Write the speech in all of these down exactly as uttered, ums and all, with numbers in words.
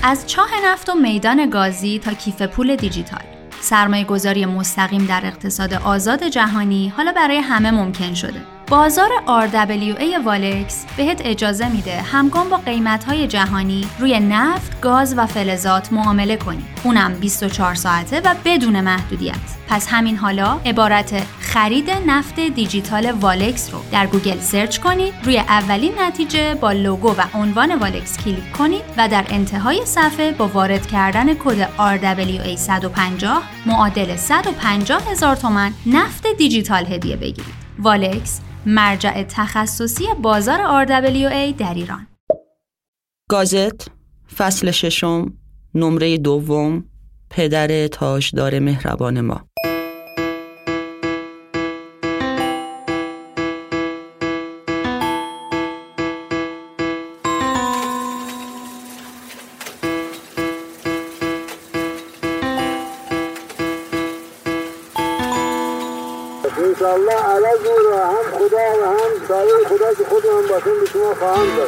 از چاه نفت و میدان گازی تا کیف پول دیجیتال، سرمایه گذاری مستقیم در اقتصاد آزاد جهانی حالا برای همه ممکن شده. بازار آر دبلیو ای والکس بهت اجازه میده همگام با قیمت‌های جهانی روی نفت، گاز و فلزات معامله کنی. اونم بیست و چهار ساعته و بدون محدودیت. پس همین حالا عبارت خرید نفت دیجیتال والکس رو در گوگل سرچ کنید، روی اولین نتیجه با لوگو و عنوان والکس کلیک کنید و در انتهای صفحه با وارد کردن کد آر دبلیو ای صد و پنجاه معادل صد و پنجاه هزار تومان نفت دیجیتال هدیه بگیرید. والکس، مرجع تخصصی بازار آر دبلیو ای در ایران. گازت، فصل ششم، نمره دوم، پدر تاجدار مهربان ما. انشاءالله عوض رو هم خدا و هم سایه خدا که خود هم باشن به شما خواهم داد.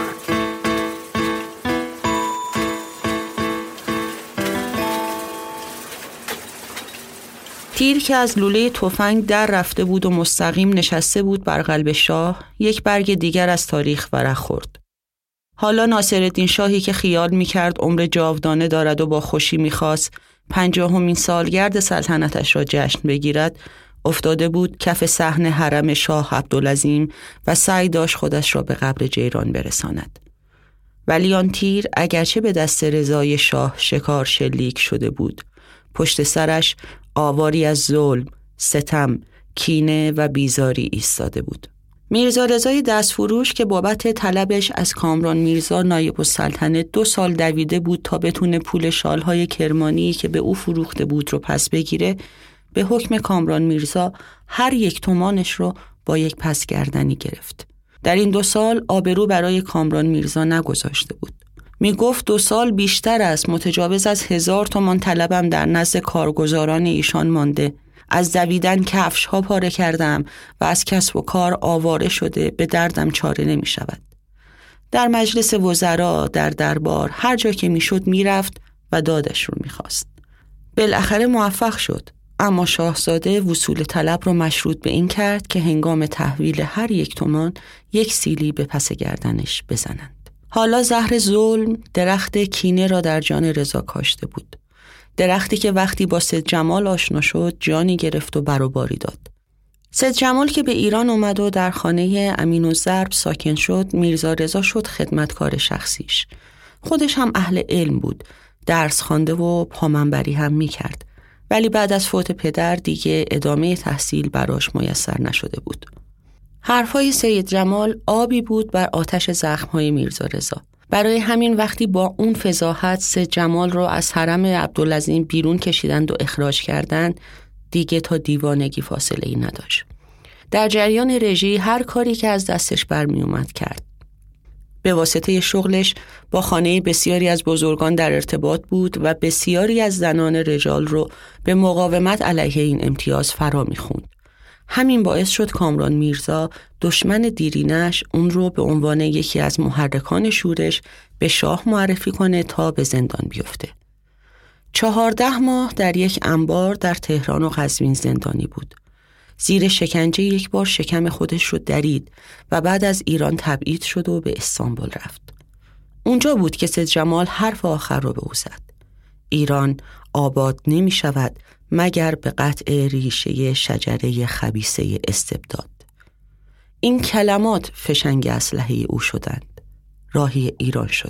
تیر که از لوله تفنگ در رفته بود و مستقیم نشسته بود بر قلب شاه، یک برگ دیگر از تاریخ ورق خورد. حالا ناصرالدین شاهی که خیال می‌کرد عمر جاودانه دارد و با خوشی می‌خواست پنجاهمین سالگرد سلطنتش را جشن بگیرد، افتاده بود کف صحن حرم شاه عبدالعظیم و سعی داشت خودش را به قبر جیران برساند. ولی آن تیر اگرچه به دست رضای شاه شکار شلیک شده بود، پشت سرش آواری از ظلم، ستم، کینه و بیزاری ایستاده بود. میرزا رضای دستفروش که بابت طلبش از کامران میرزا نایب السلطنه دو سال دویده بود تا بتونه پول شالهای کرمانی که به او فروخته بود رو پس بگیره، به حکم کامران میرزا هر یک تومانش رو با یک پس گردنی گرفت. در این دو سال آبرو برای کامران میرزا نگذاشته بود. می گفت دو سال بیشتر است، متجاوز از هزار تومان طلبم در نزد کارگزاران ایشان مانده. از دویدن کفش ها پاره کردم و از کسب و کار آواره شده، به دردم چاره نمی شود. در مجلس وزرا، در دربار، هر جا که می شد می رفت و دادش رو می خواست. بالاخره موفق شد، اما شاهزاده وصول طلب رو مشروط به این کرد که هنگام تحویل هر یک تومان یک سیلی به پس گردنش بزنند. حالا زهر ظلم درخت کینه را در جان رضا کاشته بود. درختی که وقتی با سید جمال آشنا شد جانی گرفت و برآوری داد. سید جمال که به ایران اومد و در خانه امین‌الضرب ساکن شد، میرزا رضا شد خدمتکار شخصیش. خودش هم اهل علم بود، درس خوانده و پامنبری هم میکرد. ولی بعد از فوت پدر دیگه ادامه تحصیل براش میسر نشده بود. حرفای سید جمال آبی بود بر آتش زخم‌های میرزا رضا. برای همین وقتی با اون فضاحت سید جمال رو از حرم عبدالعظیم بیرون کشیدند و اخراج کردند، دیگه تا دیوانگی فاصله ای نداشت. در جریان رژی هر کاری که از دستش برمی اومد کرد. به واسطه شغلش با خانه بسیاری از بزرگان در ارتباط بود و بسیاری از زنان رجال رو به مقاومت علیه این امتیاز فرا می‌خوند. همین باعث شد کامران میرزا دشمن دیرینش اون رو به عنوان یکی از محرکان شورش به شاه معرفی کنه تا به زندان بیفته. چهارده ماه در یک انبار در تهران و قزوین زندانی بود. زیر شکنجه یک بار شکم خودش رو درید و بعد از ایران تبعید شد و به استانبول رفت. اونجا بود که سید جمال حرف آخر رو به او زد. ایران آباد نمی شود مگر به قطع ریشه شجره خبیثه استبداد. این کلمات فشنگ اسلحه او شدند. راهی ایران شد.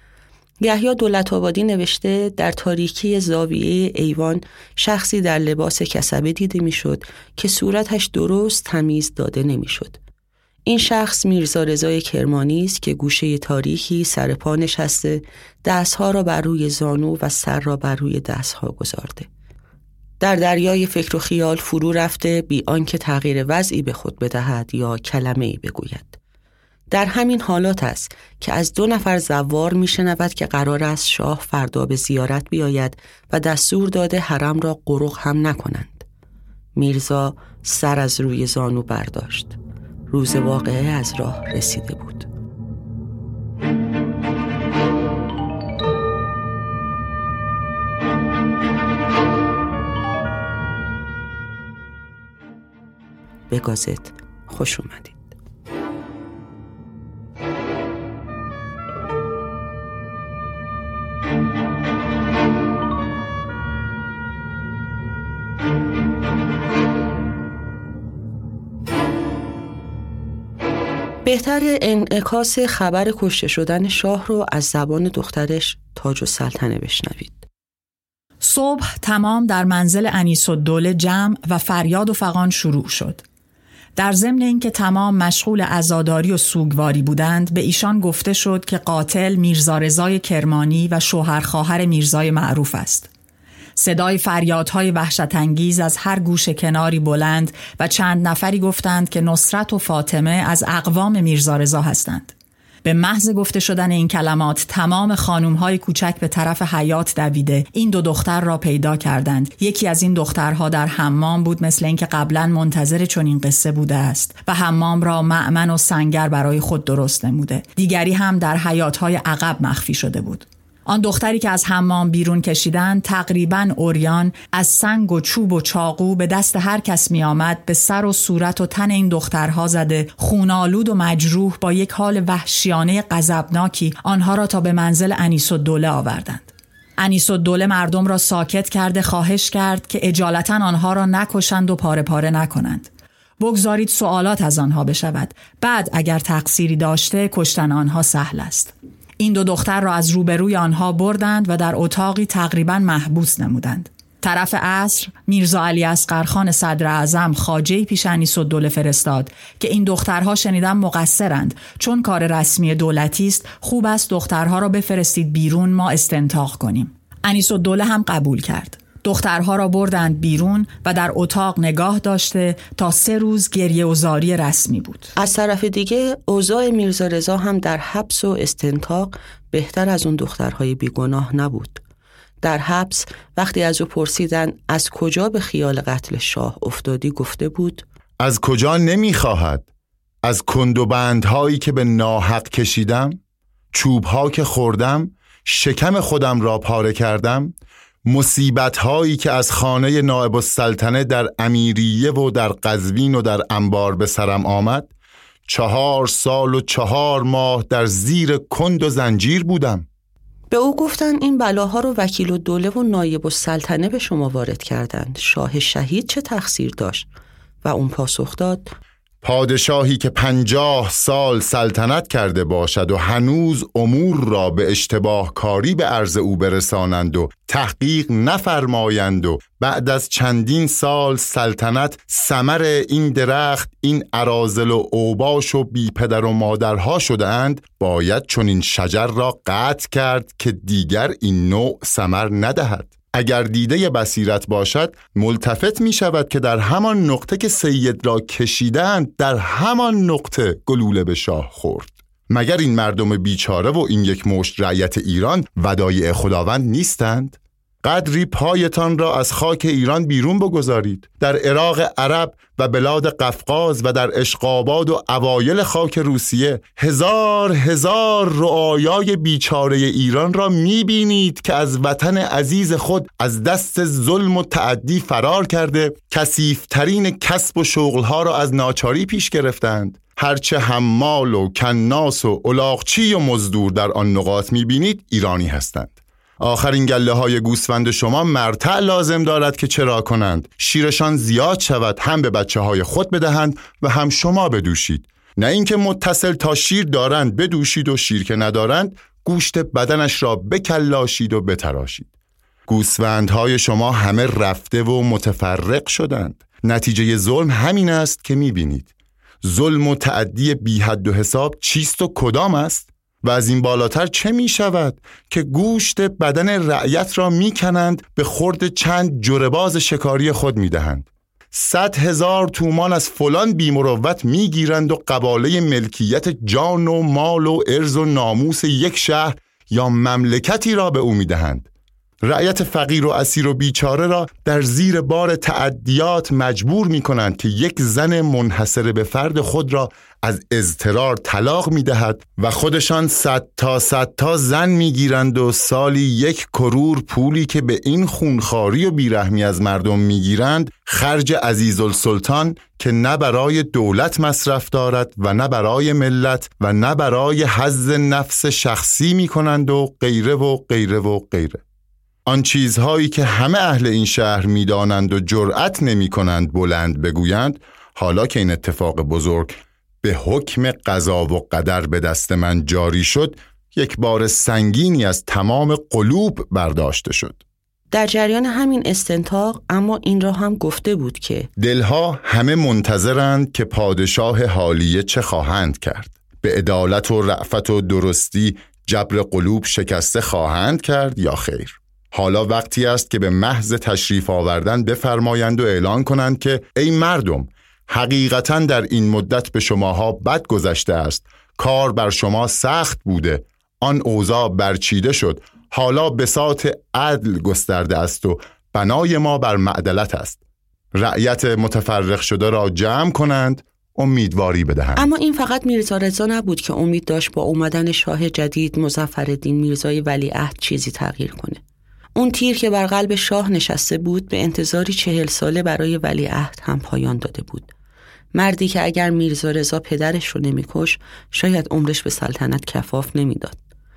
یحیی دولت‌آبادی نوشته در تاریکی زاویه ایوان شخصی در لباس کسبه دیده میشد که صورتش درست تمیز داده نمیشد. این شخص میرزا رضای کرمانی است که گوشه تاریکی سر پا نشسته، دستها را بر روی زانو و سر را بر روی دستها گذارده. در دریای فکر و خیال فرو رفته بی آنکه تغییر وضعی به خود بدهد یا کلمه‌ای بگوید. در همین حالات است که از دو نفر زوار میشنود که قرار است شاه فردا به زیارت بیاید و دستور داده حرم را قرق هم نکنند. میرزا سر از روی زانو برداشت. روز واقعه از راه رسیده بود. به گازت خوش اومدید. بهتر انعکاس خبر کشته شدن شاه رو از زبان دخترش تاج السلطنه بشنوید. صبح تمام در منزل انیس‌الدوله جمع و فریاد و فغان شروع شد. در ضمن اینکه تمام مشغول عزاداری و سوگواری بودند، به ایشان گفته شد که قاتل میرزا رضای کرمانی و شوهر خواهر میرزای معروف است. صدای فریادهای وحشت‌انگیز از هر گوشه کناری بلند و چند نفری گفتند که نصرت و فاطمه از اقوام میرزا رضا هستند. به محض گفته شدن این کلمات تمام خانوم‌های کوچک به طرف حیاط دویده این دو دختر را پیدا کردند. یکی از این دخترها در حمام بود، مثل اینکه قبلا منتظر چنین قصه بوده است و حمام را مأمن و سنگر برای خود درست نموده. دیگری هم در حیاط‌های عقب مخفی شده بود. آن دختری که از حمام بیرون کشیدن تقریباً عریان از سنگ و چوب و چاقو به دست هر کس می آمد به سر و صورت و تن این دخترها زده، خونالود و مجروح با یک حال وحشیانه غضبناکی آنها را تا به منزل انیس‌الدوله آوردند. انیس‌الدوله مردم را ساکت کرده خواهش کرد که اجالتاً آنها را نکشند و پاره پاره نکنند. بگذارید سوالات از آنها بشود، بعد اگر تقصیری داشته کشتن آنها سهل است. این دو دختر را از روبروی آنها بردند و در اتاقی تقریباً محبوس نمودند. طرف عصر میرزا علی اصغرخان صدر اعظم خواجه‌ای پیش انیس‌الدوله فرستاد که این دخترها شنیدم مقصرند، چون کار رسمی دولتی است، خوب است دخترها را بفرستید بیرون ما استنطاق کنیم. انیس‌الدوله هم قبول کرد. دخترها را بردند بیرون و در اتاق نگاه داشته تا سه روز گریه و زاری رسمی بود. از طرف دیگه اوضاع میرزا رضا هم در حبس و استنطاق بهتر از اون دخترهای بیگناه نبود. در حبس وقتی از او پرسیدن از کجا به خیال قتل شاه افتادی گفته بود از کجا نمیخواهد، از کندوبندهایی که به ناحق کشیدم، چوبها که خوردم، شکم خودم را پاره کردم، مصیبت‌هایی که از خانه نایب السلطنه در امیریه و در قزوین و در انبار به سرم آمد، چهار سال و چهار ماه در زیر کند و زنجیر بودم. به او گفتن این بلاها رو وکیل الدوله و نایب السلطنه به شما وارد کردند. شاه شهید چه تقصیر داشت؟ و اون پاسخ داد پادشاهی که پنجاه سال سلطنت کرده باشد و هنوز امور را به اشتباه کاری به عرض او برسانند و تحقیق نفرمایند و بعد از چندین سال سلطنت ثمر این درخت، این اراذل و اوباش و بی پدر و مادرها شده‌اند، باید چون این شجر را قطع کرد که دیگر این نوع ثمر ندهد. اگر دیده بصیرت باشد ملتفت می شود که در همان نقطه که سید را کشیدند در همان نقطه گلوله به شاه خورد. مگر این مردم بیچاره و این یک مشت رعیت ایران ودایع خداوند نیستند؟ قدری پایتان را از خاک ایران بیرون بگذارید. در عراق عرب و بلاد قفقاز و در اشقاباد و اوایل خاک روسیه هزار هزار رعایای بیچاره ایران را میبینید که از وطن عزیز خود از دست ظلم و تعدی فرار کرده کثیف‌ترین کسب و شغلها را از ناچاری پیش گرفتند. هرچه حمال و کناس و الاغچی و مزدور در آن نقاط میبینید ایرانی هستند. آخرین گله های گوسفند شما مرتع لازم دارد که چرا کنند؟ شیرشان زیاد شود، هم به بچه های خود بدهند و هم شما بدوشید. نه اینکه متصل تا شیر دارند بدوشید و شیر که ندارند گوشت بدنش را بکلاشید و بتراشید. گوسفندهای شما همه رفته و متفرق شدند. نتیجه ظلم همین است که میبینید. ظلم و تعدی بی حد و حساب چیست و کدام است؟ و از این بالاتر چه می شود که گوشت بدن رعیت را می کنند به خورد چند جرباز شکاری خود می دهند. صد هزار تومان از فلان بیمروت می گیرند و قباله ملکیت جان و مال و ارز و ناموس یک شهر یا مملکتی را به او می دهند. رعیت فقیر و اسیر و بیچاره را در زیر بار تعدیات مجبور می کنند که یک زن منحصر به فرد خود را از اضطرار طلاق می دهد و خودشان صد تا صد تا زن می گیرند و سالی یک کرور پولی که به این خونخواری و بیرحمی از مردم می گیرند خرج عزیزالسلطان که نه برای دولت مصرف دارد و نه برای ملت و نه برای حظ نفس شخصی می کنند و غیره و غیره و غیره. آن چیزهایی که همه اهل این شهر می دانند و جرأت نمی کنند بلند بگویند، حالا که این اتفاق بزرگ به حکم قضا و قدر به دست من جاری شد، یک بار سنگینی از تمام قلوب برداشته شد. در جریان همین استنطاق اما این را هم گفته بود که دلها همه منتظرند که پادشاه حالیه چه خواهند کرد. به عدالت و رأفت و درستی جبر قلوب شکسته خواهند کرد یا خیر. حالا وقتی است که به محض تشریف آوردن بفرمایند و اعلان کنند که ای مردم، حقیقتاً در این مدت به شماها بد گذشته است، کار بر شما سخت بوده، آن اوضاع برچیده شد، حالا بساط عدل گسترده است و بنای ما بر معدلت است. رعیت متفرق شده را جمع کنند، امیدواری بدهند. اما این فقط میرزا رضا نبود که امید داشت با اومدن شاه جدید مظفرالدین میرزای ولیعهد چیزی تغییر کنه. اون تیر که بر قلب شاه نشسته بود به انتظاری چهل ساله برای ولیعهد هم پایان داده بود. مردی که اگر میرزا رضا پدرش رو نمیکش شاید عمرش به سلطنت کفاف نمیداد.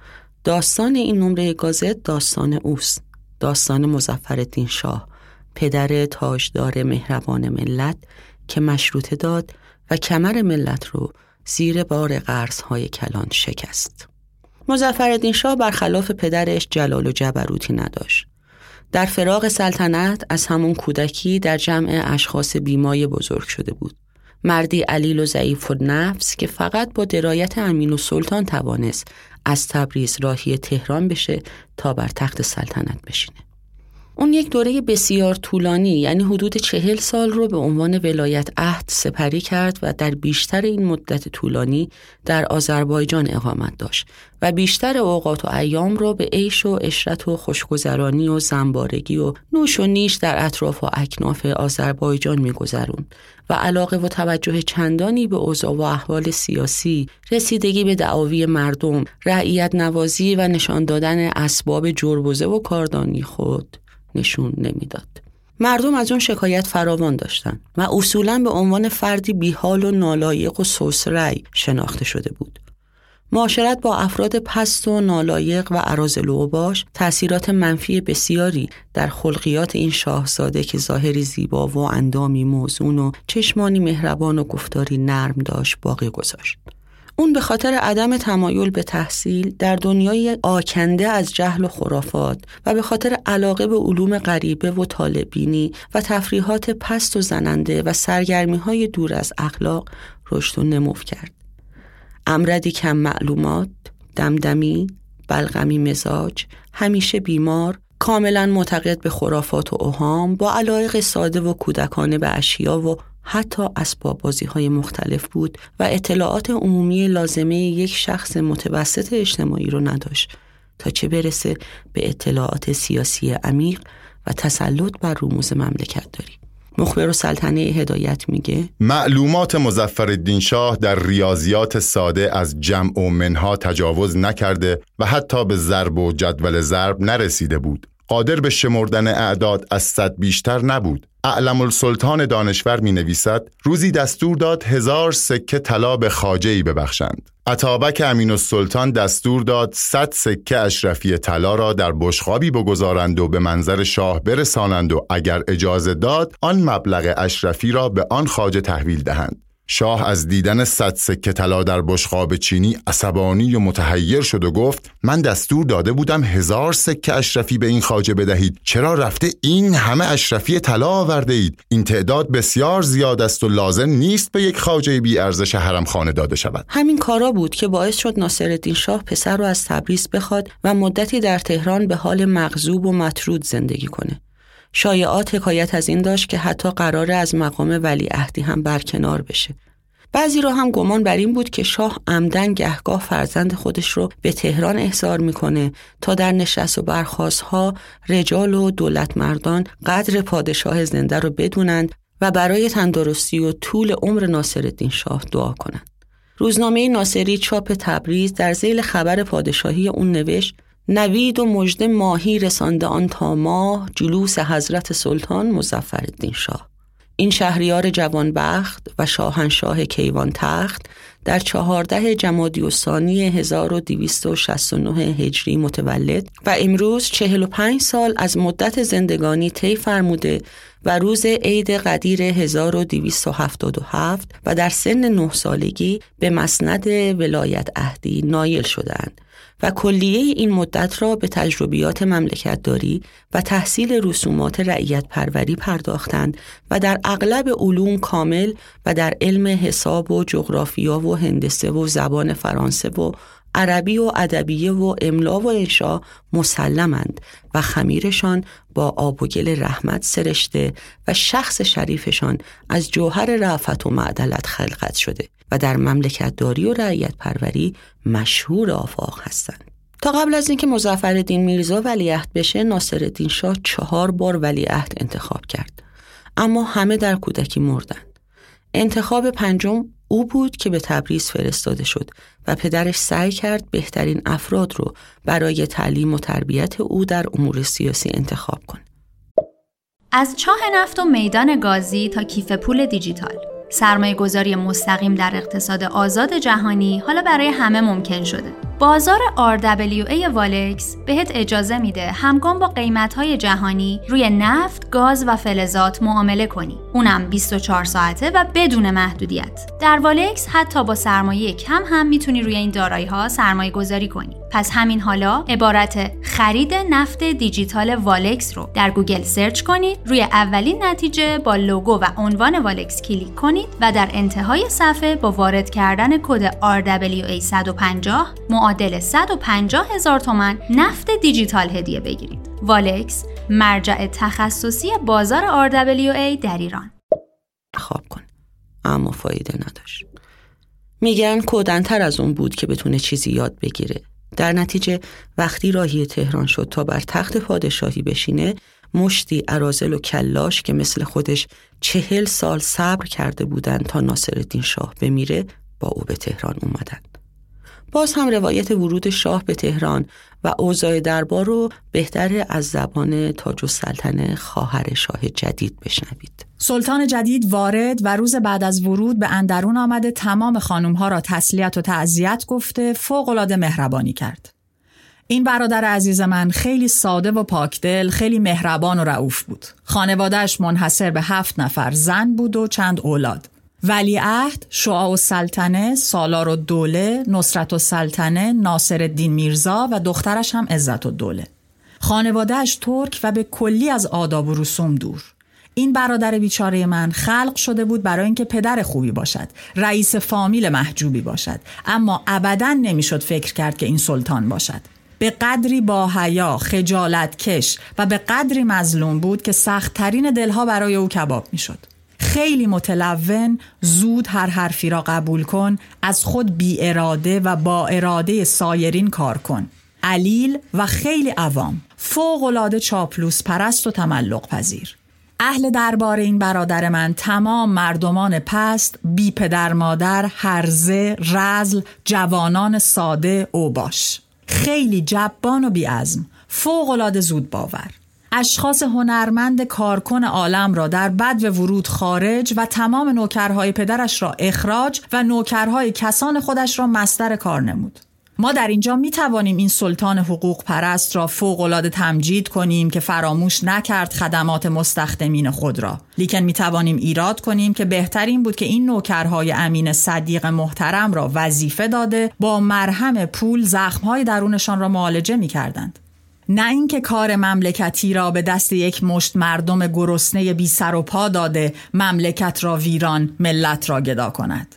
داستان این نمره گازت داستان اوست، داستان مظفرالدین شاه، پدر تاجدار مهربان ملت که مشروطه داد و کمر ملت رو زیر بار قرض‌های کلان شکست. مظفرالدین شاه برخلاف پدرش جلال و جبروتی نداشت. در فراق سلطنت از همون کودکی در جمع اشخاص بیمایه بزرگ شده بود. مردی علیل و ضعیف النفس که فقط با درایت امین السلطان توانست از تبریز راهی تهران بشه تا بر تخت سلطنت بشینه. اون یک دوره بسیار طولانی یعنی حدود چهل سال رو به عنوان ولایت عهد سپری کرد و در بیشتر این مدت طولانی در آذربایجان اقامت داشت و بیشتر اوقات و ایام رو به عیش و عشرت و خوشگذرانی و زنبارگی و نوش و نیش در اطراف و اکناف آذربایجان می‌گذروند و علاقه و توجه چندانی به اوضاع و احوال سیاسی، رسیدگی به دعاوی مردم، رعیت نوازی و نشان دادن اسباب جربوزه و کاردانی خود نشون نمیداد. مردم از اون شکایت فراوان داشتن و اصولاً به عنوان فردی بیحال و نالایق و سوسرای شناخته شده بود. معاشرت با افراد پست و نالایق و اراذل و اوباش تأثیرات منفی بسیاری در خلقیات این شاهزاده که ظاهری زیبا و اندامی موزون و چشمانی مهربان و گفتاری نرم داشت باقی گذاشت. اون به خاطر عدم تمایل به تحصیل در دنیای آکنده از جهل و خرافات و به خاطر علاقه به علوم غریبه و طالبینی و تفریحات پست و زننده و سرگرمی‌های دور از اخلاق رشد و نمو کرد. امردی کم معلومات، دمدمی، بلغمی مزاج، همیشه بیمار، کاملا معتقد به خرافات و اوهام، با علایق ساده و کودکانه به اشیا و حتی اسباب بازی‌های مختلف بود و اطلاعات عمومی لازمه یک شخص متوسط اجتماعی رو نداشت تا چه برسه به اطلاعات سیاسی عمیق و تسلط بر رموز مملکت داری. مخبر السلطنه هدایت میگه معلومات مظفرالدین شاه در ریاضیات ساده از جمع و منها تجاوز نکرده و حتی به ضرب و جدول ضرب نرسیده بود. قادر به شمردن اعداد از صد بیشتر نبود. اعلم السلطان دانشور می نویسد روزی دستور داد هزار سکه طلا به خواجه‌ای ببخشند. اتابک امین السلطان دستور داد صد سکه اشرفی طلا را در بشقابی بگذارند و به منظر شاه برسانند و اگر اجازه داد آن مبلغ اشرفی را به آن خواجه تحویل دهند. شاه از دیدن صد سکه طلا در بشقاب چینی عصبانی و متحیر شد و گفت من دستور داده بودم هزار سکه اشرفی به این خواجه بدهید، چرا رفته این همه اشرفی طلا آورده اید؟ این تعداد بسیار زیاد است و لازم نیست به یک خواجه بی ارزش حرم خانه داده شود. همین کارا بود که باعث شد ناصرالدین شاه پسر رو از تبریز بخواد و مدتی در تهران به حال مغضوب و مطرود زندگی کنه. شایعات حکایت از این داشت که حتی قراره از مقام ولیعهدی هم برکنار بشه. بعضی را هم گمان بر این بود که شاه عمدن گهگاه فرزند خودش رو به تهران احضار میکنه تا در نشست و برخاست‌ها رجال و دولت مردان قدر پادشاه زنده رو بدونند و برای تندرستی و طول عمر ناصرالدین شاه دعا کنند. روزنامه ناصری چاپ تبریز در ذیل خبر پادشاهی اون نوشت: نوید و مژده ماهی رسانده آن تا ماه، جلوس حضرت سلطان مظفرالدین شاه. این شهریار جوانبخت و شاهنشاه کیوان تخت در چهارده جمادی الثانی هزار و دویست و شصت و نه هجری متولد و امروز چهل و پنج سال از مدت زندگانی طی فرموده و روز عید قدیر هزار و دویست و هفتاد و هفت و در سن نه سالگی به مسند ولایت عهدی نایل شدند و کلیه این مدت را به تجربیات مملکتداری و تحصیل رسومات رعیت پروری پرداختند و در اغلب علوم کامل و در علم حساب و جغرافیا و هندسه و زبان فرانسه و عربی و ادبیه و املا و انشا مسلمند و خمیرشان با آب و گل رحمت سرشته و شخص شریفشان از جوهر رأفت و معدلت خلقت شده و در مملکتداری و رعیت پروری مشهور آفاق هستند. تا قبل از اینکه مظفرالدین میرزا ولیعهد بشه، ناصرالدین شاه چهار بار ولیعهد انتخاب کرد، اما همه در کودکی مردند. انتخاب پنجم او بود که به تبریز فرستاده شد و پدرش سعی کرد بهترین افراد رو برای تعلیم و تربیت او در امور سیاسی انتخاب کنه. از چاه نفت و میدان گازی تا کیف پول دیجیتال، سرمایه گذاری مستقیم در اقتصاد آزاد جهانی حالا برای همه ممکن شده. بازار آر دبلیو ای والکس بهت اجازه میده همگام با قیمت‌های جهانی روی نفت، گاز و فلزات معامله کنی. اونم بیست و چهار ساعته و بدون محدودیت. در والکس حتی با سرمایه کم هم میتونی روی این دارایی‌ها سرمایه گذاری کنی. پس همین حالا عبارت خرید نفت دیجیتال والکس رو در گوگل سرچ کنید، روی اولین نتیجه با لوگو و عنوان والکس کلیک کنید و در انتهای صفحه با وارد کردن کد آر دبلیو ای صد و پنجاه معادل صد و پنجاه هزار تومان نفت دیجیتال هدیه بگیرید. والکس، مرجع تخصصی بازار آر دبلیو ای در ایران. خواب کن، اما فایده نداشت. میگن کودن‌تر از اون بود که بتونه چیزی یاد بگیره. در نتیجه وقتی راهی تهران شد تا بر تخت پادشاهی بشینه، مشتی اراذل و کلاش که مثل خودش چهل سال صبر کرده بودند تا ناصرالدین شاه بمیره با او به تهران اومدن. باز هم روایت ورود شاه به تهران و اوضاع دربار رو بهتره از زبان تاج السلطنه خواهر شاه جدید بشنوید. سلطان جدید وارد و روز بعد از ورود به اندرون آمده تمام خانم‌ها را تسلیت و تعزیت گفته فوق‌العاده مهربانی کرد. این برادر عزیز من خیلی ساده و پاکدل، خیلی مهربان و رئوف بود. خانواده‌اش منحصر به هفت نفر زن بود و چند اولاد. ولیعهد، شعاع السلطنه، سالار الدوله، نصرت السلطنه، ناصرالدین میرزا و دخترش هم عزت الدوله. خانواده‌اش ترک و به کلی از آداب و رسوم دور. این برادر بیچاره من خلق شده بود برای اینکه پدر خوبی باشد، رئیس فامیل محجوبی باشد، اما ابداً نمیشد فکر کرد که این سلطان باشد. به قدری با حیا، خجالت کش و به قدری مظلوم بود که سخت‌ترین دلها برای او کباب میشد. خیلی متلون، زود هر حرفی را قبول کن، از خود بی اراده و با اراده سایرین کار کن. علیل و خیلی عوام، فوق‌العاده چاپلوس پرست و تملق پذیر. اهل دربار این برادر من تمام مردمان پست، بی پدر مادر، هرزه، رذل، جوانان ساده، اوباش. خیلی جبان و بی‌عزم، فوق‌العاده زود باور. اشخاص هنرمند کارکن عالم را در بدو ورود خارج و تمام نوکرهای پدرش را اخراج و نوکرهای کسان خودش را مصدر کار نمود. ما در اینجا می توانیم این سلطان حقوق پرست را فوق‌العاده تمجید کنیم که فراموش نکرد خدمات مستخدمین خود را، لیکن می توانیم ایراد کنیم که بهترین بود که این نوکرهای امین صدیق محترم را وظیفه داده با مرهم پول زخمهای درونشان را معالجه می کردند. نه اینکه کار مملکتی را به دست یک مشت مردم گرسنه بی سر و پا داده مملکت را ویران، ملت را گدا کند.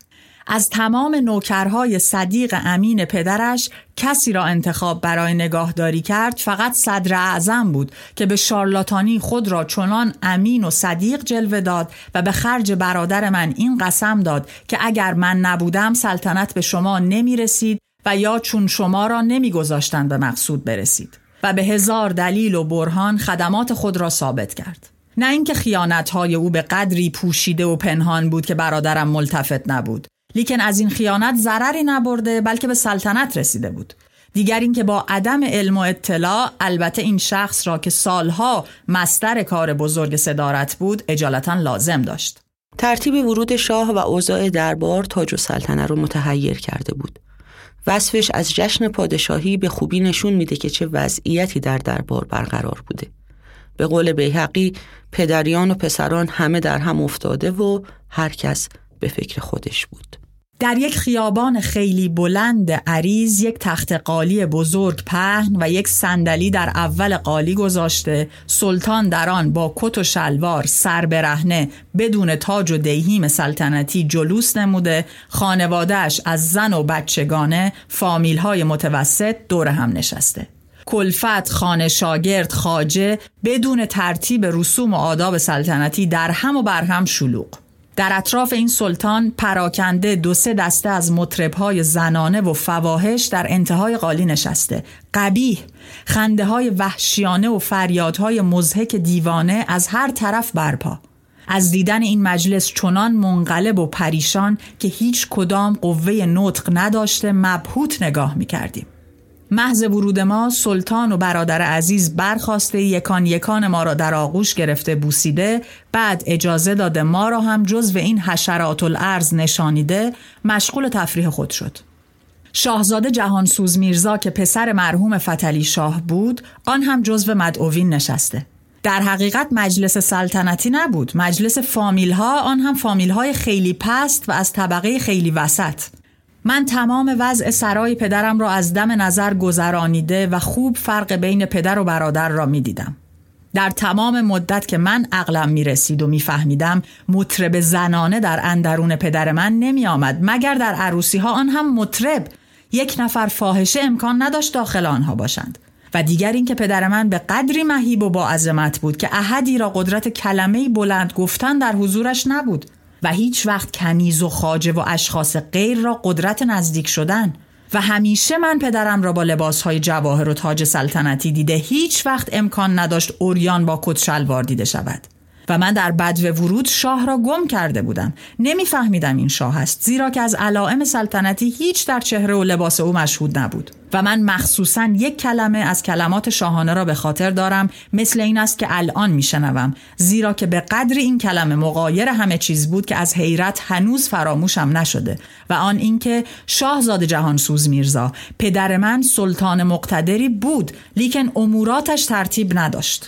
از تمام نوکرهای صدیق امین پدرش کسی را انتخاب برای نگاهداری کرد فقط صدر اعظم بود که به شارلاتانی خود را چنان امین و صدیق جلوه داد و به خرج برادر من این قسم داد که اگر من نبودم سلطنت به شما نمی رسید و یا چون شما را نمی گذاشتند به مقصود برسید و به هزار دلیل و برهان خدمات خود را ثابت کرد. نه اینکه خیانت‌های او به قدری پوشیده و پنهان بود که برادرم ملتفت نبود، لیکن از این خیانت ضرری نبرده بلکه به سلطنت رسیده بود. دیگر این که با عدم علم و اطلاع البته این شخص را که سالها مصدر کار بزرگ صدارت بود اجالتا لازم داشت. ترتیب ورود شاه و اوضاع دربار تاج و سلطنه رو متحیر کرده بود. وصفش از جشن پادشاهی به خوبی نشون میده که چه وضعیتی در دربار برقرار بوده. به قول بیهقی پدریان و پسران همه در هم افتاده و هر کس به فکر خودش بود. در یک خیابان خیلی بلند عریض یک تخت قالی بزرگ پهن و یک صندلی در اول قالی گذاشته، سلطان در آن با کت و شلوار سر برهنه بدون تاج و دیهیم سلطنتی جلوس نموده، خانواده‌اش از زن و بچگانه فامیل‌های متوسط دور هم نشسته. کلفت، خانه شاگرد، خواجه بدون ترتیب رسوم و آداب سلطنتی در هم و بر هم شلوغ. در اطراف این سلطان پراکنده دو سه دسته از مطرب‌های زنانه و فواحش در انتهای قالی نشسته. قبیح، خنده‌های وحشیانه و فریادهای مضحک دیوانه از هر طرف برپا. از دیدن این مجلس چنان منقلب و پریشان که هیچ کدام قوه نطق نداشته مبهوت نگاه می‌کردیم. محض ورود ما سلطان و برادر عزیز برخاسته یکان یکان ما را در آغوش گرفته بوسیده، بعد اجازه داده ما را هم جزو این حشرات الارض نشانیده مشغول تفریح خود شد. شاهزاده جهانسوز میرزا که پسر مرحوم فتحعلی شاه بود آن هم جزو مدعوین نشسته. در حقیقت مجلس سلطنتی نبود، مجلس فامیل ها، آن هم فامیل های خیلی پست و از طبقه خیلی وسط. من تمام وضع سرای پدرم را از دم نظر گذرانیده و خوب فرق بین پدر و برادر را می دیدم. در تمام مدت که من عقلم می رسید و می فهمیدم مطرب زنانه در اندرون پدر من نمی آمد مگر در عروسی ها، آن هم مطرب. یک نفر فاحشه امکان نداشت داخل آنها باشند. و دیگر این که پدر من به قدری مهیب و با عظمت بود که احدی را قدرت کلمه‌ای بلند گفتن در حضورش نبود و هیچ وقت کنیز و خواجه و اشخاص غیر را قدرت نزدیک شدن. و همیشه من پدرم را با لباسهای جواهر و تاج سلطنتی دیده، هیچ وقت امکان نداشت عریان با کت شلوار دیده شود. و من در بدو ورود شاه را گم کرده بودم، نمیفهمیدم این شاه است، زیرا که از علائم سلطنتی هیچ در چهره و لباس او مشهود نبود. و من مخصوصاً یک کلمه از کلمات شاهانه را به خاطر دارم، مثل این است که الان میشنوم، زیرا که به قدر این کلمه مغایر همه چیز بود که از حیرت هنوز فراموشم نشده. و آن این که شاهزاده جهانسوز میرزا پدر من سلطان مقتدری بود، لیکن اموراتش ترتیب نداشت.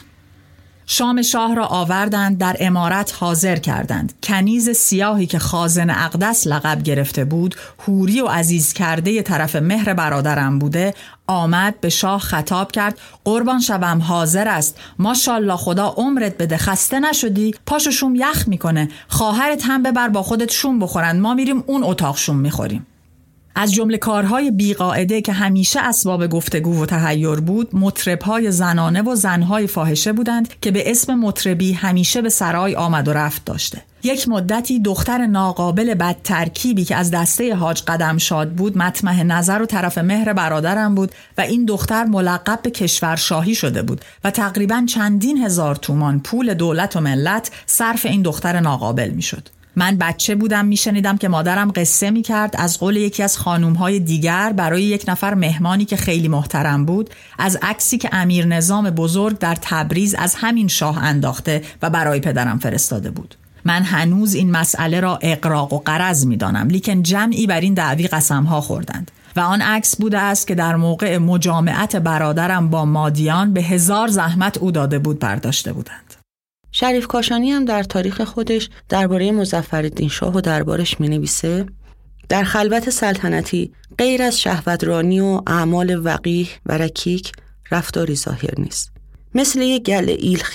شام شاه را آوردند، در امارت حاضر کردند. کنیز سیاهی که خازن اقدس لقب گرفته بود، حوری و عزیز کرده طرف مهر برادرم بوده، آمد به شاه خطاب کرد: قربان شوم، حاضر است، ماشاءالله خدا عمرت بده، خسته نشدی؟ پاشو شوم یخ میکنه، خواهرت هم ببر با خودت شوم بخورند، ما میریم اون اتاق شوم میخوریم. از جمله کارهای بیقاعده که همیشه اسباب گفتگو و تحیر بود، مطرب‌های زنانه و زنهای فاحشه بودند که به اسم مطربی همیشه به سرای آمد و رفت داشته. یک مدتی دختر ناقابل بد ترکیبی که از دسته حاج قدمشاد بود مطمح نظر و طرف مهر برادرم بود و این دختر ملقب به کشورشاهی شده بود و تقریباً چندین هزار تومان پول دولت و ملت صرف این دختر ناقابل میشد. من بچه بودم، میشنیدم که مادرم قصه میکرد از قول یکی از خانومهای دیگر برای یک نفر مهمانی که خیلی محترم بود، از عکسی که امیر نظام بزرگ در تبریز از همین شاه انداخته و برای پدرم فرستاده بود. من هنوز این مسئله را اغراق و غرض میدانم، لیکن جمعی بر این دعوی قسمها خوردند و آن عکس بوده است که در موقع مجامعت برادرم با مادیان به هزار زحمت او داده بود برداشته بودند. شریف کاشانی هم در تاریخ خودش درباره مظفرالدین شاه و دربارش می‌نویسه: در خلوت سلطنتی غیر از شهوترانی و اعمال وقیح و رکیک رفتاری ظاهر نیست. مثل یک گله ایلخی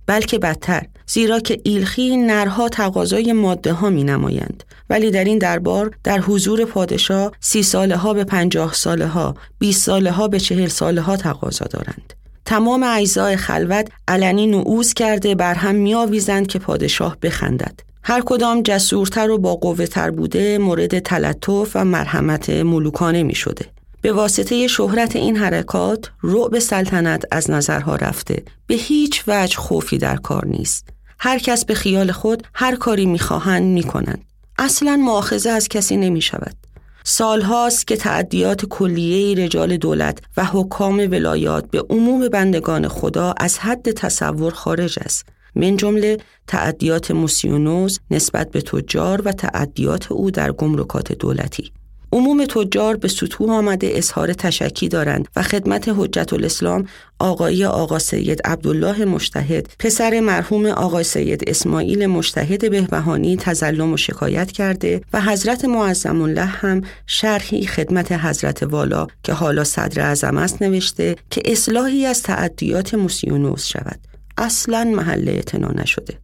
بلکه بدتر، زیرا که ایلخی نرها تقاضای ماده ها می نمایند، ولی در این دربار در حضور پادشاه سی ساله ها به پنجاه ساله ها، بیست ساله ها به چهل ساله ها تقاضا دارند. تمام اجزای خلوت علنی نعوذ کرده بر هم می آویزند که پادشاه بخندد. هر کدام جسورتر و با قوه تر بوده مورد تلطف و مرحمت ملوکانه می شده. به واسطه شهرت این حرکات رعب سلطنت از نظرها رفته. به هیچ وجه خوفی در کار نیست. هر کس به خیال خود هر کاری می‌خواهند می‌کنند. اصلاً مؤاخذه از کسی نمی‌شود. سالهاست که تعدیات کلیه رجال دولت و حکام ولایات به عموم بندگان خدا از حد تصور خارج است. من جمله تعدیات موسیونوس نسبت به تجار و تعدیات او در گمرکات دولتی. عموم تجار به سطوح آمده اظهار تشکی دارند و خدمت حجت الاسلام آقای آقا سید عبدالله مجتهد پسر مرحوم آقا سید اسماعیل مجتهد بهبهانی تظلم و شکایت کرده و حضرت معظم الله هم شرحی خدمت حضرت والا که حالا صدر اعظم است نوشته که اصلاحی از تعدیات موسیونوس شود. اصلاً محل اعتنا نشده.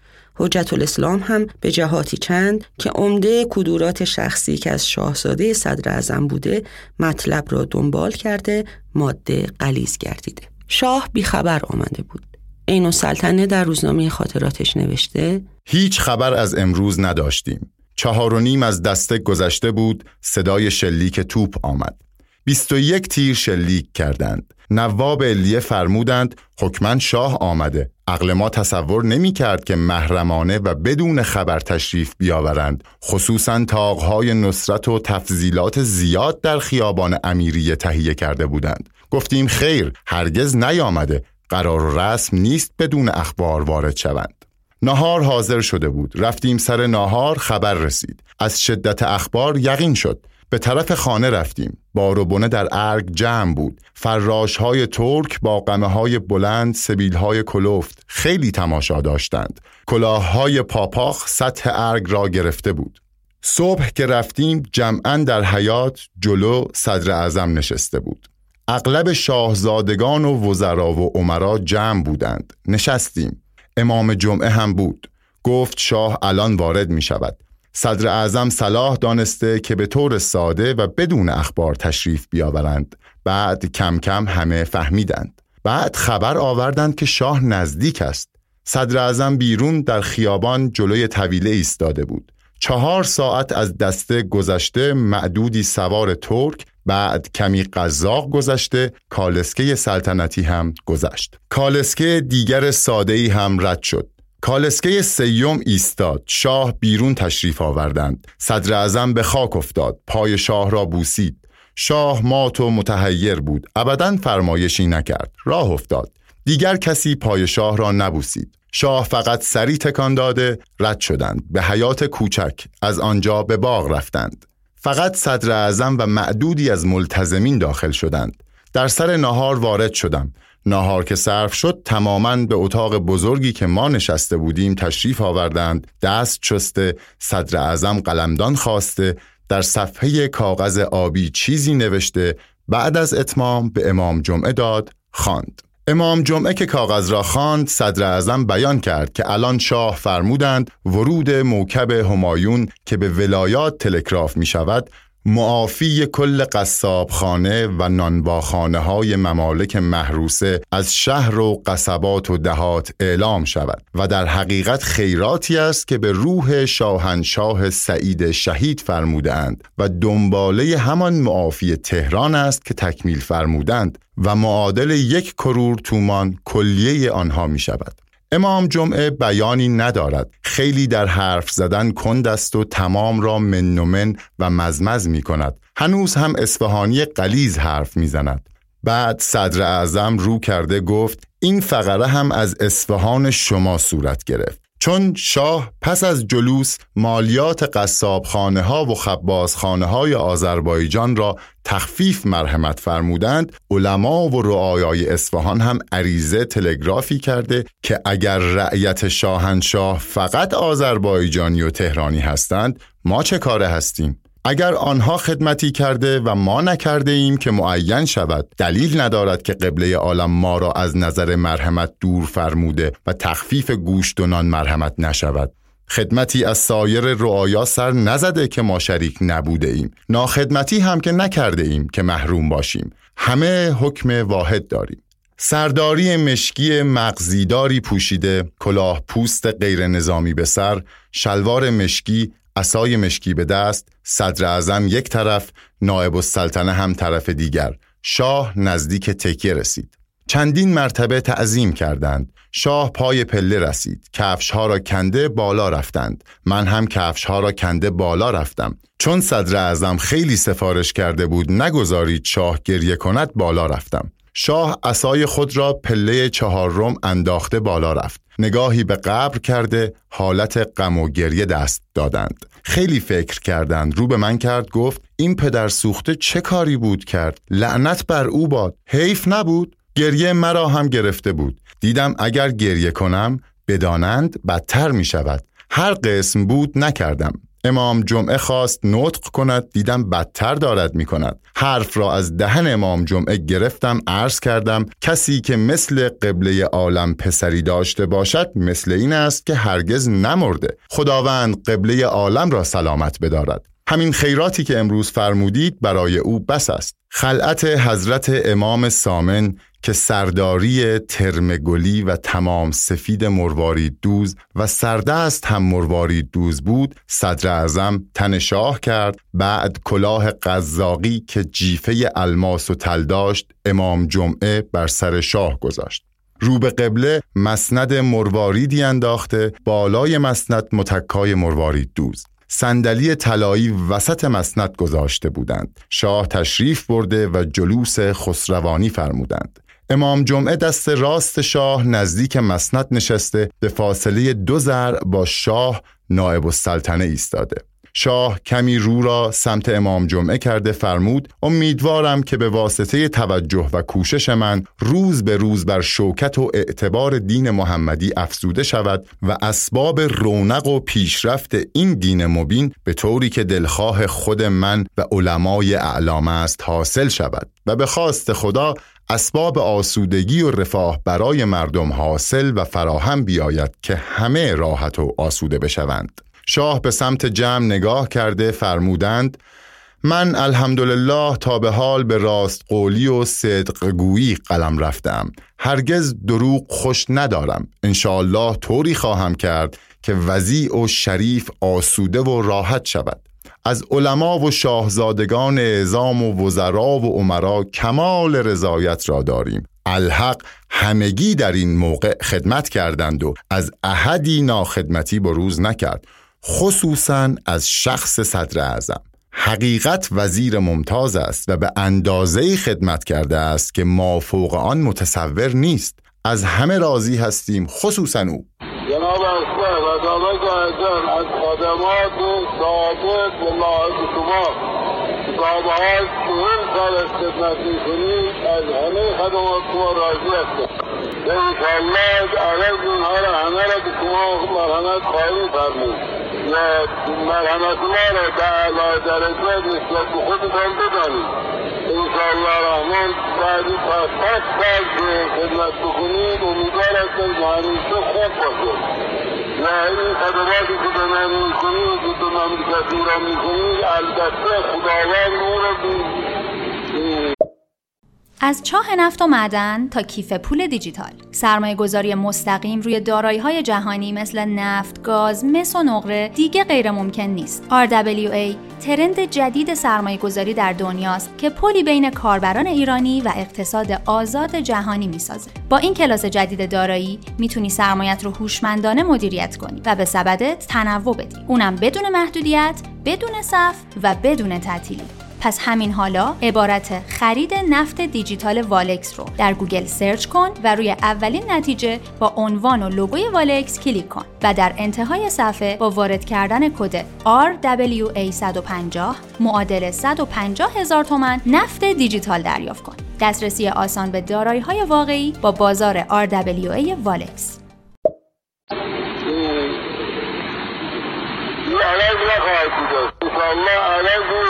حجت الاسلام هم به جهاتی چند که عمده کدورات شخصی که از شاهزاده صدر اعظم بوده مطلب را دنبال کرده ماده غلیظ گردیده. شاه بیخبر آمده بود. عین السلطنه در روزنامه خاطراتش نوشته هیچ خبر از امروز نداشتیم. چهار و نیم از دسته گذشته بود، صدای شلیک توپ آمد. بیست و یک تیر شلیک کردند. نواب علیه فرمودند حکماً شاه آمده. عقل ما تصور نمی کرد که محرمانه و بدون خبر تشریف بیاورند، خصوصاً طاقهای نصرت و تفضیلات زیاد در خیابان امیریه تهیه کرده بودند. گفتیم خیر، هرگز نیامده، قرار و رسم نیست بدون اخبار وارد شوند. نهار حاضر شده بود. رفتیم سر نهار، خبر رسید. از شدت اخبار یقین شد. به طرف خانه رفتیم. بار و بنه در ارگ جمع بود. فراش‌های ترک با قمه‌های بلند، سبیل‌های کلفت خیلی تماشا داشتند. کلاه‌های پاپاخ سطح ارگ را گرفته بود. صبح که رفتیم جمعاً در حیاط جلو صدر اعظم نشسته بود. اغلب شاهزادگان و وزرا و امرا جمع بودند. نشستیم. امام جمعه هم بود. گفت شاه الان وارد می شود. صدر اعظم صلاح دانسته که به طور ساده و بدون اخبار تشریف بیاورند. بعد کم کم همه فهمیدند. بعد خبر آوردند که شاه نزدیک است. صدر اعظم بیرون در خیابان جلوی طویله ایستاده بود. چهار ساعت از دسته گذشته، معدودی سوار ترک، بعد کمی قزاق گذشته، کالسکه سلطنتی هم گذشت. کالسکه دیگر ساده‌ای هم رد شد. کالسکه سیوم ایستاد. شاه بیرون تشریف آوردند. صدر اعظم به خاک افتاد. پای شاه را بوسید. شاه مات و متحیر بود. ابداً فرمایشی نکرد. راه افتاد. دیگر کسی پای شاه را نبوسید. شاه فقط سری تکان داده رد شدند. به حیات کوچک. از آنجا به باغ رفتند. فقط صدر اعظم و معدودی از ملتزمین داخل شدند. در سر نهار وارد شدم. نهار که صرف شد تماماً به اتاق بزرگی که ما نشسته بودیم تشریف آوردند. دست چسته، صدر اعظم قلمدان خواسته، در صفحه کاغذ آبی چیزی نوشته، بعد از اتمام به امام جمعه داد، خواند. امام جمعه که کاغذ را خواند، صدر اعظم بیان کرد که الان شاه فرمودند ورود موکب همایون که به ولایات تلگراف می شود معافی کل قصابخانه و نانواخانه های ممالک محروسه از شهر و قصبات و دهات اعلام شود و در حقیقت خیراتی است که به روح شاهنشاه سعید شهید فرمودند و دنباله همان معافی تهران است که تکمیل فرمودند و معادل یک کرور تومان کلیه آنها می شود. امام جمعه بیانی ندارد. خیلی در حرف زدن کند است و تمام را من و من و مزمز می کند. هنوز هم اصفهانی غلیظ حرف می زند. بعد صدر اعظم رو کرده گفت این فقره هم از اصفهان شما صورت گرفت. چون شاه پس از جلوس مالیات قصابخانه ها و خبازخانه های آذربایجان را تخفیف مرحمت فرمودند، علما و رعایای اصفهان هم عریضه تلگرافی کرده که اگر رعیت شاهنشاه فقط آذربایجانی و تهرانی هستند ما چه کاره هستیم؟ اگر آنها خدمتی کرده و ما نکرده ایم که معین شود، دلیل ندارد که قبله عالم ما را از نظر مرحمت دور فرموده و تخفیف گوشت و نان مرحمت نشود. خدمتی از سایر رعایا سر نزده که ما شریک نبوده ایم، ناخدمتی هم که نکرده ایم که محروم باشیم. همه حکم واحد داریم. سرداری مشکی مغزیداری پوشیده، کلاه پوست غیر نظامی به سر، شلوار مشکی، عصای مشکی به دست، صدر اعظم یک طرف، نایب السلطنه هم طرف دیگر. شاه نزدیک تکیه رسید. چندین مرتبه تعظیم کردند. شاه پای پله رسید. کفشها را کنده بالا رفتند. من هم کفشها را کنده بالا رفتم. چون صدر اعظم خیلی سفارش کرده بود نگذارید شاه گریه کند، بالا رفتم. شاه عصای خود را پله چهارم انداخته بالا رفت. نگاهی به قبر کرده حالت غم و گریه دست دادند. خیلی فکر کردند. رو به من کرد، گفت این پدر سوخته چه کاری بود کرد؟ لعنت بر او باد. حیف نبود؟ گریه مرا هم گرفته بود. دیدم اگر گریه کنم بدانند بدتر می شود. هر قسم بود نکردم. امام جمعه خواست نطق کند، دیدم بدتر دارد می کند. حرف را از دهن امام جمعه گرفتم، عرض کردم کسی که مثل قبله عالم پسری داشته باشد مثل این است که هرگز نمرده. خداوند قبله عالم را سلامت بدارد. همین خیراتی که امروز فرمودید برای او بس است. خلعت حضرت امام سامن که سرداری ترمگلی و تمام سفید مروارید دوز و سردست هم مروارید دوز بود، صدر اعظم تن شاه کرد. بعد کلاه قزاقی که جیفه الماس و تل داشت امام جمعه بر سر شاه گذاشت. رو به قبله مسند مرواریدی انداخته، بالای مسند متکای مروارید دوز. صندلی طلایی وسط مسند گذاشته بودند. شاه تشریف برده و جلوس خسروانی فرمودند. امام جمعه دست راست شاه نزدیک مسند نشسته، به فاصله دو ذراع با شاه نایب السلطنه ایستاده. شاه کمی رو را سمت امام جمعه کرده فرمود امیدوارم که به واسطه توجه و کوشش من روز به روز بر شوکت و اعتبار دین محمدی افزوده شود و اسباب رونق و پیشرفت این دین مبین به طوری که دلخواه خود من و علمای اعلام است حاصل شود و به خواست خدا اسباب آسودگی و رفاه برای مردم حاصل و فراهم بیاید که همه راحت و آسوده بشوند. شاه به سمت جمع نگاه کرده فرمودند من الحمدلله تا به حال به راست قولی و صدق گویی قلم رفتم. هرگز دروغ خوش ندارم. انشاءالله طوری خواهم کرد که وضیع و شریف آسوده و راحت شود. از علما و شاهزادگان اعظام و وزرا و امرا کمال رضایت را داریم. الحق همگی در این موقع خدمت کردند و از احدی ناخدمتی بروز نکرد، خصوصاً از شخص صدر اعظم. حقیقت وزیر ممتاز است و به اندازه‌ای خدمت کرده است که ما فوق آن متصور نیست. از همه راضی هستیم، خصوصاً او. جناب اکبر و دامت اعظم از خدمات ثابت و لاحق شما صحابهات چهل سال خدمت می‌کنید، از همه خدمات شما راضی هستم. انشاءالله عرض اونها را همه را به شما مرحمت خواهی فرمود و مرحمت ما را به اعلی درجه نسبت به خودتان بدانید. انشاءالله رحمان بعدی تا صد سال که خدمت بکنید امیدوار هستم که همیشه خوب باشد و این خدماتی که به من میکنید و به مملکت ایران میکنید البته خداوند او را بید. از چاه نفت و معدن تا کیف پول دیجیتال، سرمایه گذاری مستقیم روی دارایی‌های جهانی مثل نفت، گاز، مس و نقره دیگه غیر ممکن نیست. آر دبلیو ای ترند جدید سرمایه گذاری در دنیاست که پلی بین کاربران ایرانی و اقتصاد آزاد جهانی میسازه. با این کلاس جدید دارایی میتونی سرمایه‌ات رو هوشمندانه مدیریت کنی و به سبدت تنوع بدی. اونم بدون محدودیت، بدون صف و بدون تعطیلی. پس همین حالا عبارت خرید نفت دیجیتال والکس رو در گوگل سرچ کن و روی اولین نتیجه با عنوان و لوگوی والکس کلیک کن و در انتهای صفحه با وارد کردن کد آر دبلیو ای صد و پنجاه معادل صد و پنجاه هزار تومان نفت دیجیتال دریافت کن. دسترسی آسان به دارایی‌های واقعی با بازار آر دبلیو ای والکس. عرض نخواهد بود. انشاءالله عرض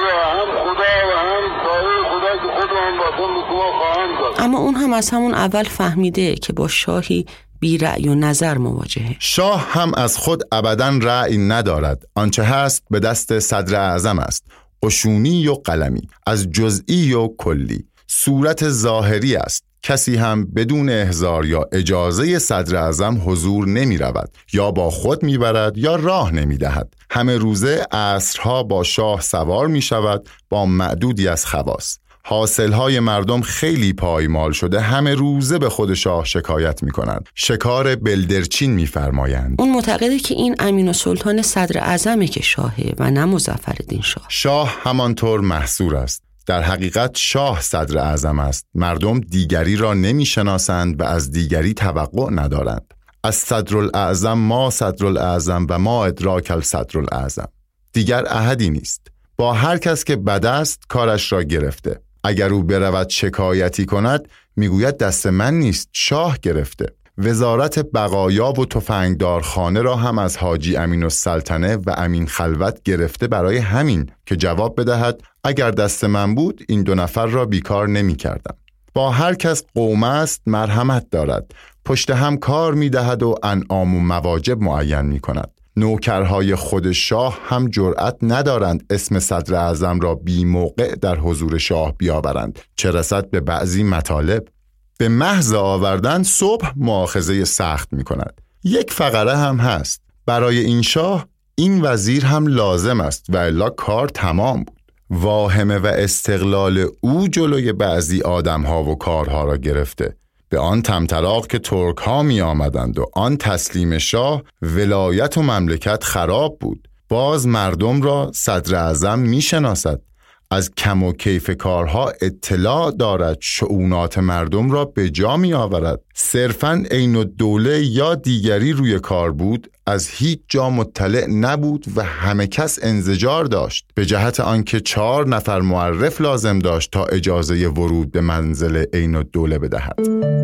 اما اون هم از همون اول فهمیده که با شاهی بی رأی و نظر مواجهه. شاه هم از خود ابداً رأی ندارد. آنچه هست به دست صدر اعظم است، قشونی و قلمی، از جزئی و کلی. صورت ظاهری است. کسی هم بدون احضار یا اجازه صدر اعظم حضور نمی رود، یا با خود می برد یا راه نمی دهد. همه روزه عصرها با شاه سوار می شود با معدودی از خواص. حاصلهای مردم خیلی پایمال شده، همه روزه به خود شاه شکایت می کنند. شکار بلدرچین می فرمایند. اون معتقده که این امین السلطان صدر اعظمه که شاهه و نه مظفرالدین شاه. شاه همانطور محصور است. در حقیقت شاه صدر اعظم است. مردم دیگری را نمی شناسند و از دیگری توقع ندارند. از صدرالاعظم ما صدرالاعظم و ما ادراک الصدرالاعظم. دیگر احدی نیست. با هر کس که بد است کارش را گرفته. اگر او برود شکایتی کند میگوید دست من نیست، شاه گرفته. وزارت بقایا و تفنگدارخانه را هم از حاجی امین السلطنه و امین خلوت گرفته برای همین که جواب بدهد اگر دست من بود این دو نفر را بیکار نمی کردم. با هر کس قوم است مرحمت دارد، پشت هم کار می دهد و انعام و مواجب معین می کند. نوکرهای خود شاه هم جرأت ندارند اسم صدر اعظم را بی موقع در حضور شاه بیاورند، چه رسد به بعضی مطالب. به محض آوردن صبح مؤاخذه سخت می کند. یک فقره هم هست: برای این شاه این وزیر هم لازم است و الا کار تمام بود. واهمه و استقلال او جلوی بعضی آدمها و کارها را گرفته. به آن طمطراق که ترک ها می آمدند و آن تسلیم شاه، ولایت و مملکت خراب بود. باز مردم را صدر اعظم می شناسد، از کم و کیف کارها اطلاع دارد، شؤونات مردم را به جا می آورد. صرفاً عین الدوله یا دیگری روی کار بود، از هیچ جا مطلع نبود و همه کس انزجار داشت، به جهت آنکه چهار نفر معرف لازم داشت تا اجازه ورود به منزل عین الدوله بدهد.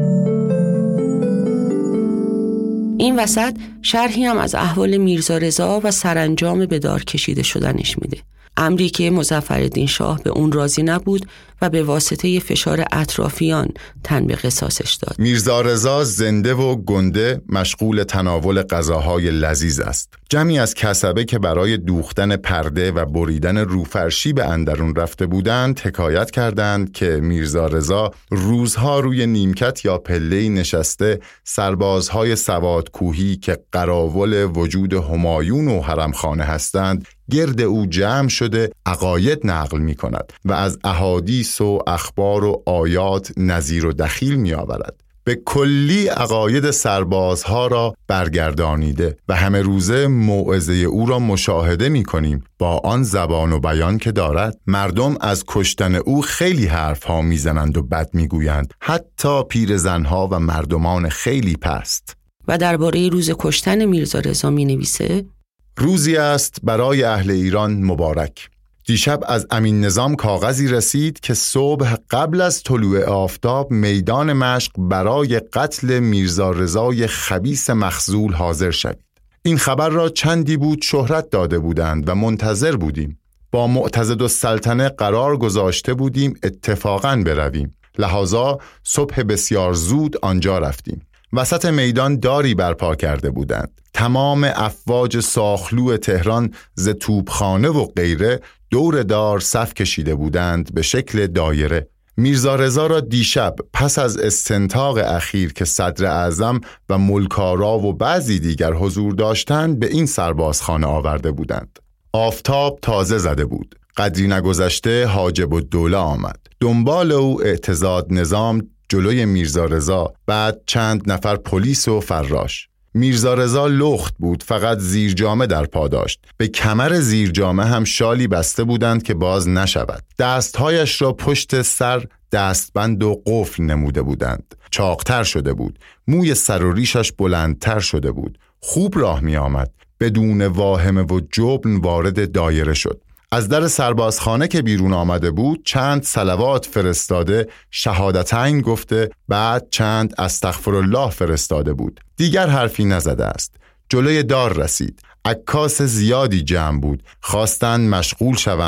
این وسط شرحی هم از احوال میرزا رضا و سرانجام به دار کشیده شدنش میده. امری که مظفرالدین شاه به اون راضی نبود و به واسطه فشار اطرافیان تن به قصاصش داد. میرزا رضا زنده و گنده مشغول تناول غذاهای لذیذ است. جمعی از کسبه که برای دوختن پرده و بریدن روفرشی به اندرون رفته بودند حکایت کردند که میرزا رضا روزها روی نیمکت یا پله‌ای نشسته سربازهای سواد کوهی که قراول وجود همایون و حرمخانه هستند گرد او جمع شده عقاید نقل می کند و از احادیث و اخبار و آیات نظیر و دخیل می آورد. به کلی عقاید سربازها را برگردانیده و همه روزه موعظه او را مشاهده می کنیم با آن زبان و بیان که دارد. مردم از کشتن او خیلی حرف ها می زنند و بد می گویند، حتی پیرزنها و مردمان خیلی پست. و درباره روز کشتن میرزا رضا می نویسه: روزی است برای اهل ایران مبارک. دیشب از امین نظام کاغذی رسید که صبح قبل از طلوع آفتاب میدان مشق برای قتل میرزا رضای خبیث مخذول حاضر شوید. این خبر را چندی بود شهرت داده بودند و منتظر بودیم. با معتضد السلطنه قرار گذاشته بودیم اتفاقاً برویم، لحاظا صبح بسیار زود آنجا رفتیم. وسط میدان داری برپا کرده بودند. تمام افواج ساخلو تهران ز توپخانه و غیره دور دار صف کشیده بودند به شکل دایره. میرزا رضا را دیشب پس از استنطاق اخیر که صدر اعظم و ملکارا و بعضی دیگر حضور داشتند به این سربازخانه آورده بودند. آفتاب تازه زده بود. قدری نگذشته حاجب الدوله آمد. دنبال او اعتضاد نظام جلوی میرزا رضا، بعد چند نفر پلیس و فراش. میرزا رضا لخت بود، فقط زیر جامه در پا داشت. به کمر زیر جامه هم شالی بسته بودند که باز نشود. دستهایش را پشت سر دستبند و قفل نموده بودند. چاقتر شده بود. موی سر و ریشش بلندتر شده بود. خوب راه می آمد. بدون واهمه و جبن وارد دایره شد. از در سربازخانه که بیرون آمده بود چند صلوات فرستاده، شهادتین گفته، بعد چند استغفرالله فرستاده بود. دیگر حرفی نزده است. جلوی دار رسید. عکاس زیادی جمع بود. خواستند مشغول شوند،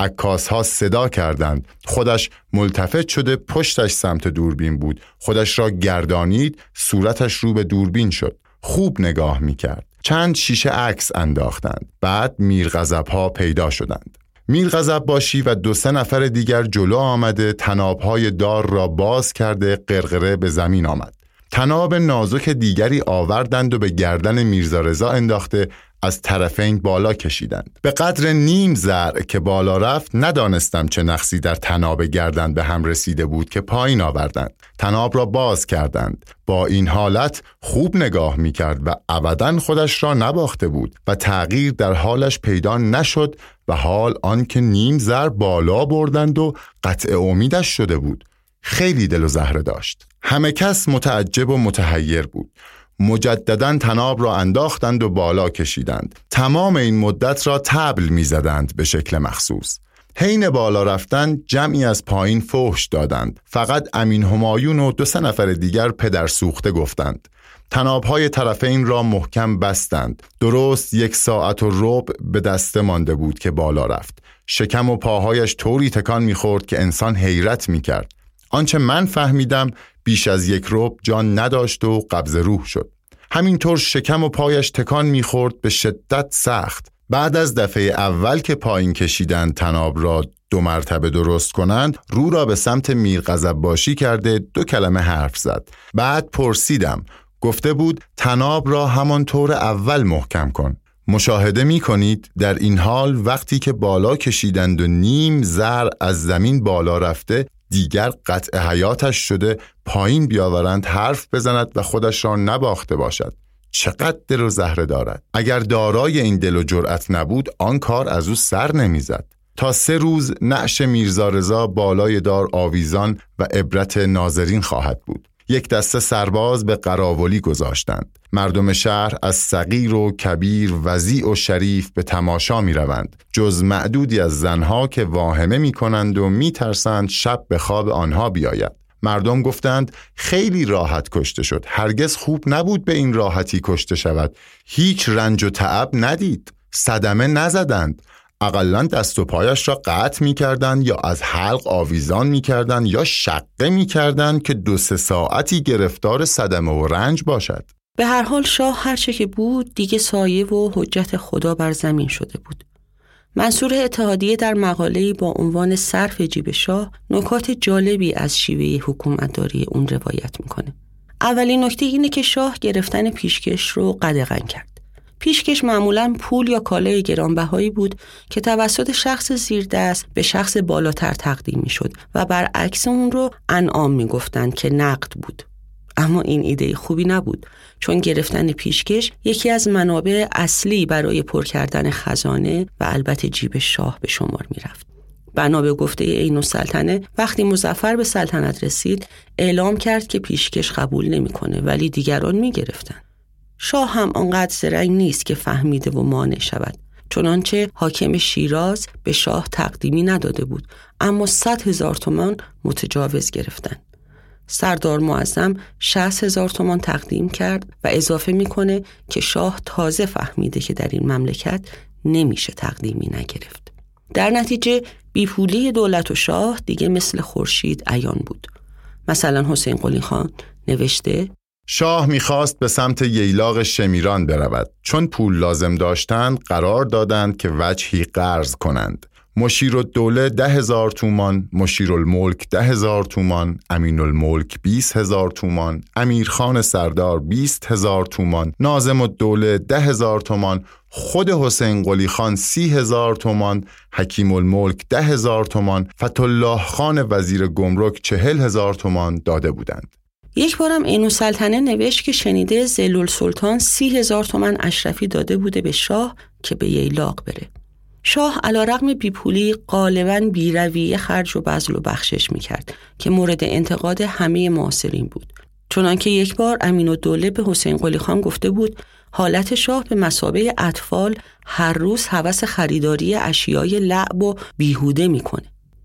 عکاس‌ها صدا کردند. خودش ملتفت شده پشتش سمت دوربین بود. خودش را گردانید، صورتش رو به دوربین شد. خوب نگاه می‌کرد. چند شیشه عکس انداختند. بعد میرغضب‌ها پیدا شدند. میرغضب‌باشی و دو سه نفر دیگر جلو آمده تناب‌های دار را باز کرده قرقره به زمین آمد. تناب نازک دیگری آوردند و به گردن میرزا رضا انداخته از طرفین بالا کشیدند. به قدر نیم ذرع که بالا رفت ندانستم چه نقصی در تناب گردن به هم رسیده بود که پایین آوردند. تناب را باز کردند. با این حالت خوب نگاه می کرد و ابداً خودش را نباخته بود و تغییر در حالش پیدا نشد و حال آن که نیم ذرع بالا بردند و قطع امیدش شده بود. خیلی دل و زهره داشت. همه کس متعجب و متحیر بود. مجدداً تناب را انداختند و بالا کشیدند. تمام این مدت را طبل می زدند به شکل مخصوص. حین بالا رفتن جمعی از پایین فحش دادند. فقط امین همایون و دو سه نفر دیگر پدر سوخته گفتند. تنابهای طرفین را محکم بستند. درست یک ساعت و ربع به دسته مانده بود که بالا رفت. شکم و پاهایش طوری تکان می خورد که انسان حیرت می کرد. آنچه من فهمیدم بیش از یک ربع جان نداشت و قبض روح شد. همینطور شکم و پایش تکان می‌خورد به شدت سخت. بعد از دفعه اول که پایین کشیدند تناب را دو مرتبه درست کنند، رو را به سمت میرغضب‌باشی کرده دو کلمه حرف زد. بعد پرسیدم. گفته بود تناب را همان طور اول محکم کن. مشاهده می کنید در این حال وقتی که بالا کشیدند و نیم ذرع از زمین بالا رفته دیگر قطع حیاتش شده پایین بیاورند حرف بزند و خودش را نباخته باشد. چقدر دل و زهره دارد. اگر دارای این دل و جرأت نبود آن کار از او سر نمیزد. تا سه روز نعش میرزا رضا بالای دار آویزان و عبرت ناظرین خواهد بود. یک دسته سرباز به قراولی گذاشتند. مردم شهر از صغیر و کبیر، وضیع و شریف به تماشا می روند. جز معدودی از زنها که واهمه می کنند و می ترسند شب به خواب آنها بیاید. مردم گفتند خیلی راحت کشته شد. هرگز خوب نبود به این راحتی کشته شود. هیچ رنج و تعب ندید. صدمه نزدند. اقلن دست و پایش را قطع می کردن یا از حلق آویزان می کردن یا شقه می کردن که دو سه ساعتی گرفتار صدمه و رنج باشد. به هر حال شاه هرچه که بود دیگه سایه و حجت خدا بر زمین شده بود. منصور اتحادیه در مقاله‌ای با عنوان صرف جیب شاه نکات جالبی از شیوه حکومتداری اون روایت میکنه. اولین نکته اینه که شاه گرفتن پیشکش رو قدغن کرد. پیشکش معمولاً پول یا کالای گرانبهایی بود که توسط شخص زیردست به شخص بالاتر تقدیم میشد و برعکس اون رو انعام میگفتند که نقد بود. اما این ایده خوبی نبود، چون گرفتن پیشکش یکی از منابع اصلی برای پر کردن خزانه و البته جیب شاه به شمار می رفت. بنا به گفته عین السلطنه وقتی مظفر به سلطنت رسید اعلام کرد که پیشکش قبول نمی‌کنه، ولی دیگران می گرفتن. شاه هم آنقدر زرنگ نیست که فهمیده و مانع شود، چنانچه حاکم شیراز به شاه تقدیمی نداده بود، اما صد هزار تومان متجاوز گرفتن. سردار معظم شصت هزار تومان تقدیم کرد و اضافه میکنه که شاه تازه فهمیده که در این مملکت نمیشه تقدیمی نگرفت. در نتیجه بیپولی دولت و شاه دیگه مثل خورشید عیان بود. مثلا حسین قلی خان نوشته شاه میخواست به سمت ییلاق شمیران برود. چون پول لازم داشتند قرار دادند که وجهی قرض کنند. مشیر الدوله ده هزار تومان، مشیر الملک ده هزار تومان، امین الملک بیست هزار تومان، امیرخان سردار بیست هزار تومان، ناظم الدوله ده هزار تومان، خود حسین قلی خان سی هزار تومان، حکیم الملک ده هزار تومان، فتح الله خان وزیر گمرک چهل هزار تومان داده بودند. یک بارم عین السلطنه نوشت که شنیده ذیل السلطان سی هزار تومان اشرفی داده بوده به شاه که به ییلاق بره. شاه علیرغم بیپولی غالباً بی‌رویه خرج و بذل و بخشش میکرد که مورد انتقاد همه معاصرین بود. چنانکه یک بار امین الدوله به حسین قلی خان گفته بود حالت شاه به مثابه اطفال هر روز هوس خریداری اشیای لعب و بیهوده میکنه.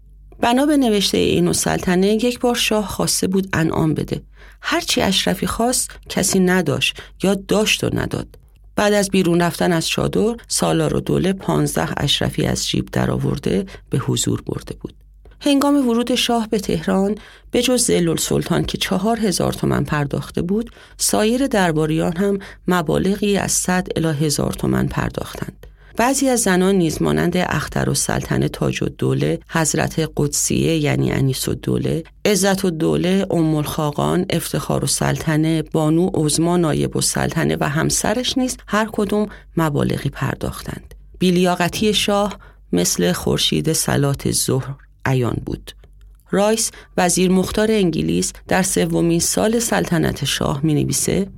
بنا به نوشته عین السلطنه یک بار شاه خواسته بود انعام بده. هرچی اشرفی خواست کسی نداشت یا داشت و نداد. بعد از بیرون رفتن از چادر، سالارالدوله پانزده اشرفی از جیب در آورده به حضور برده بود. هنگام ورود شاه به تهران، به جز ذی‌السلطان که چهار هزار تومن پرداخته بود، سایر درباریان هم مبالغی از صد الی هزار تومن پرداختند. بعضی از زنان نیز مانند اخترالسلطنه تاج‌الدوله، حضرت قدسیه یعنی انیس‌الدوله، عزت‌الدوله، ام‌الخاقان، افتخارالسلطنه، بانو عظما نایب السلطنه و همسرش نیز هر کدام مبالغی پرداختند. بی‌لیاقتی شاه مثل خورشید صلات ظهر عیان بود. رایس، وزیر مختار انگلیس، در سومین سال سلطنت شاه می‌نویسه: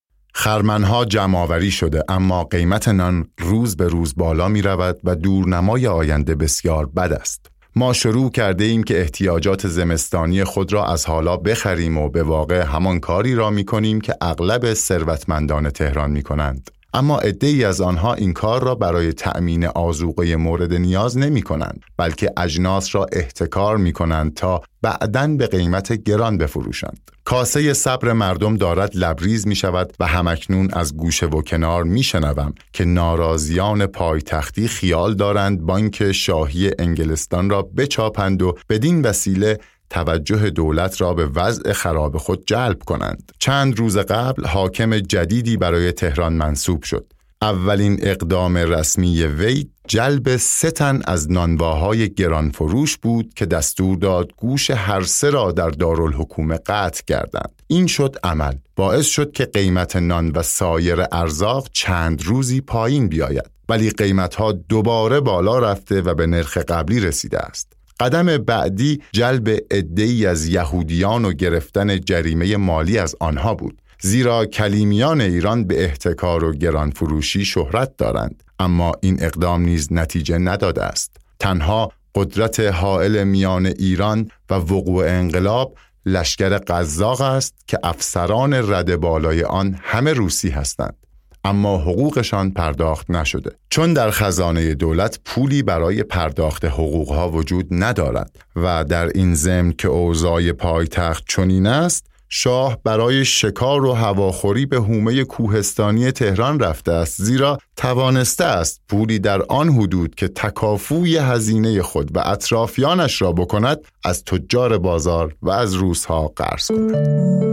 خرمنها جمع‌آوری شده، اما قیمت نان روز به روز بالا می رود و دورنمای آینده بسیار بد است. ما شروع کرده ایم که احتیاجات زمستانی خود را از حالا بخریم و به واقع همان کاری را می کنیم که اغلب ثروتمندان تهران می کنند. اما عده‌ای از آنها این کار را برای تأمین آذوقه مورد نیاز نمی کنند، بلکه اجناس را احتکار می کنند تا بعداً به قیمت گران بفروشند. کاسه صبر مردم دارد لبریز می شود و همکنون از گوشه و کنار می شنوم که ناراضیان پایتختی خیال دارند بانک شاهی انگلستان را بچاپند و بدین وسیله توجه دولت را به وضع خراب خود جلب کنند. چند روز قبل حاکم جدیدی برای تهران منصوب شد. اولین اقدام رسمی وی جلب سه تن از نانواهای گرانفروش بود که دستور داد گوش هر سه را در دارالحکومه قطع کردند. این شد عمل. باعث شد که قیمت نان و سایر ارزاق چند روزی پایین بیاید. ولی قیمتها دوباره بالا رفته و به نرخ قبلی رسیده است. قدم بعدی جلب عده‌ای از یهودیان و گرفتن جریمه مالی از آنها بود. زیرا کلیمیان ایران به احتکار و گرانفروشی شهرت دارند، اما این اقدام نیز نتیجه نداده است. تنها قدرت حائل میان ایران و وقوع انقلاب لشکر قزاق است که افسران رده بالای آن همه روسی هستند، اما حقوقشان پرداخت نشده، چون در خزانه دولت پولی برای پرداخت حقوقها وجود ندارد و در این ضمن که اوضاع پایتخت چنین است، شاه برای شکار و هواخوری به حومه کوهستانی تهران رفته است، زیرا توانسته است پولی در آن حدود که تکافوی هزینه خود و اطرافیانش را بکند از تجار بازار و از روس‌ها قرض کند.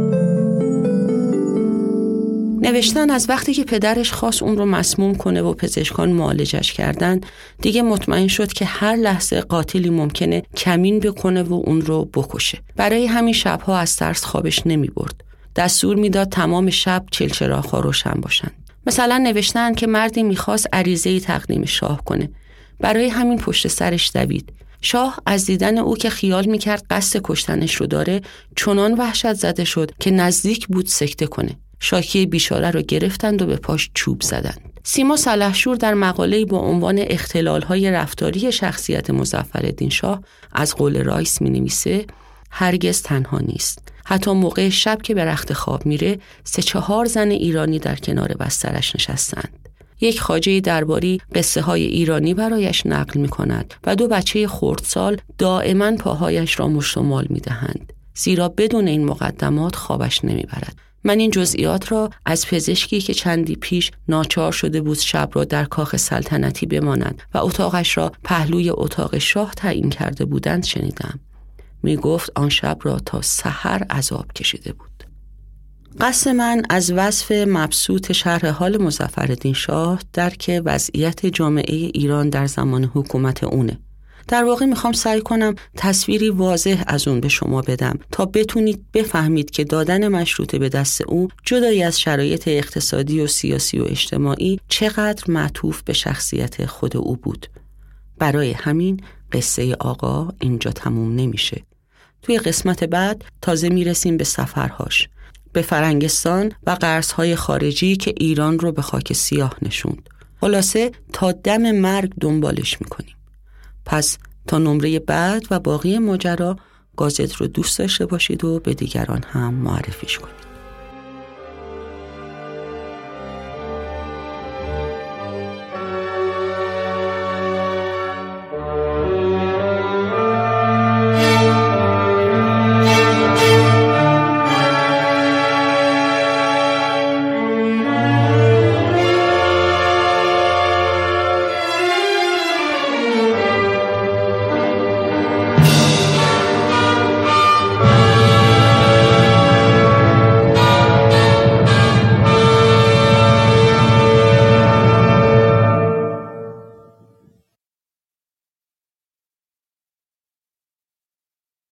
نوشتن از وقتی که پدرش خواست اون رو مسموم کنه و پزشکان معالجش کردن، دیگه مطمئن شد که هر لحظه قاتلی ممکنه کمین بکنه و اون رو بکشه. برای همین شبها از ترس خوابش نمی برد. دستور میداد تمام شب چلچراغ‌ها روشن باشن. مثلا نوشتن که مردی میخواست عریضه‌ای تقدیم شاه کنه. برای همین پشت سرش دوید. شاه از دیدن او که خیال میکرد قصد کشتنش رو داره، چنان وحشت زده شد که نزدیک بود سکته کنه. شاکی بیچاره رو گرفتند و به پاش چوب زدند. سیما سلحشور در مقاله‌ای با عنوان اختلال‌های رفتاری شخصیت مظفرالدین شاه از قول رایس می‌نویسه: هرگز تنها نیست. حتی موقع شب که به رخت خواب میره، سه چهار زن ایرانی در کنار بسترش نشستند. یک خواجه درباری قصه های ایرانی برایش نقل می‌کند و دو بچه خردسال دائما پاهایش را مشت و مال می‌دهند، زیرا بدون این مقدمات خوابش نمیبرد. من این جزئیات را از پزشکی که چندی پیش ناچار شده بود شب را در کاخ سلطنتی بماند و اتاقش را پهلوی اتاق شاه تعیین کرده بودند شنیدم. می گفت آن شب را تا سحر عذاب کشیده بود. قصد من از وصف مبسوط شرح حال مظفرالدین شاه درک وضعیت جامعه ایران در زمان حکومت اونه. در واقع میخوام سعی کنم تصویری واضح از اون به شما بدم تا بتونید بفهمید که دادن مشروطه به دست اون جدای از شرایط اقتصادی و سیاسی و اجتماعی چقدر معطوف به شخصیت خود او بود. برای همین قصه آقا اینجا تموم نمیشه. توی قسمت بعد تازه میرسیم به سفرهاش، به فرنگستان و قرضهای خارجی که ایران رو به خاک سیاه نشوند. خلاصه تا دم مرگ دنبالش میکنیم. پس تا نمره بعد و باقی ماجرا گازت رو دوست داشته باشید و به دیگران هم معرفیش کنید.